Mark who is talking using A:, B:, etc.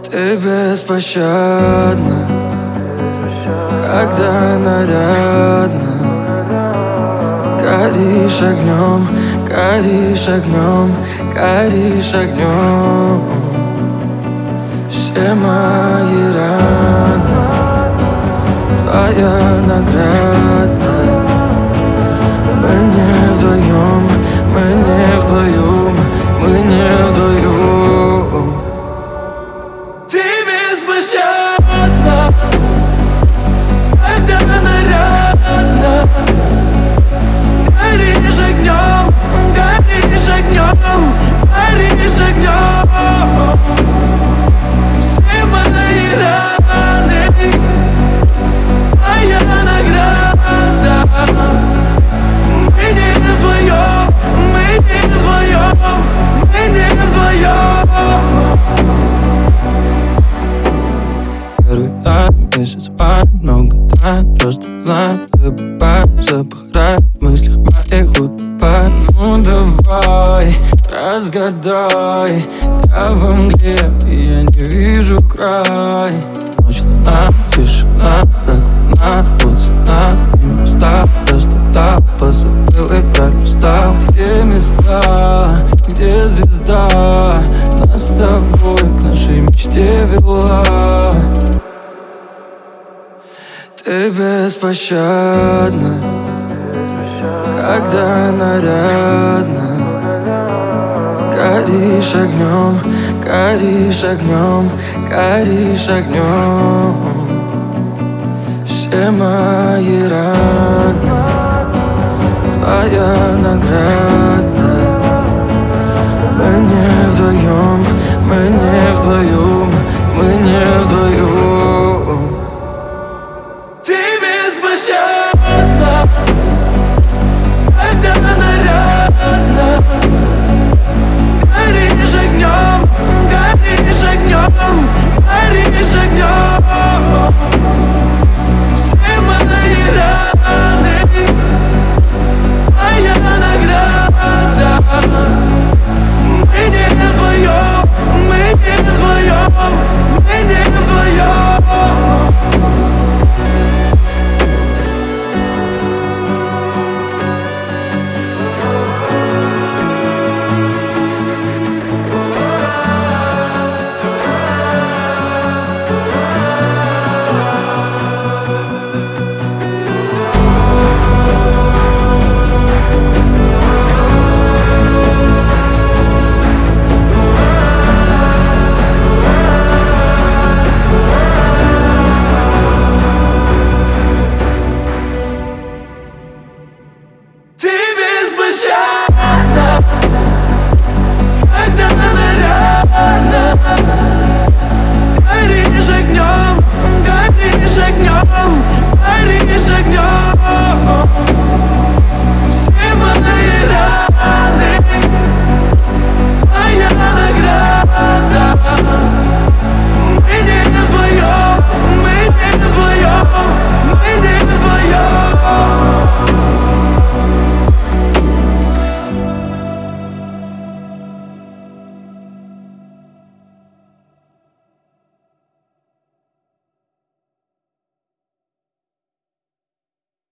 A: Ты беспощадна, когда нарядно. Горишь огнем, горишь огнем, горишь огнем. Все мои раны твоя награда. Мы не вдвоем, мы не вдвоем, мы не вдвоем. Ты беспощадна, когда нарядно. Горишь огнем, горишь огнем, горишь огнем. Все мои раны твоя награда. Мы не вдвоем, мы не вдвоем, мы не вдвоем. Первый тайм, месяц май, много тайн. Просто знаем, забываем, запахаем в мыслях моих утопаем. Ну давай, разгадай. Я во мгле, и я не вижу край. Ночь, луна, тишина, как вина. Вот цена, и моста растоптал, позабыл и пролистал. Где места, где звезда нас с тобой к нашей мечте вела. Ты беспощадна, когда нарядно. Горишь огнем, горишь огнем, горишь огнем. Все мои раны твоя награда. Мы не вдвоем, мы не вдвоем, мы не вдвоем. Ты беспощадна, когда нарядно. Горишь огнем, горишь огнем, горишь огнем.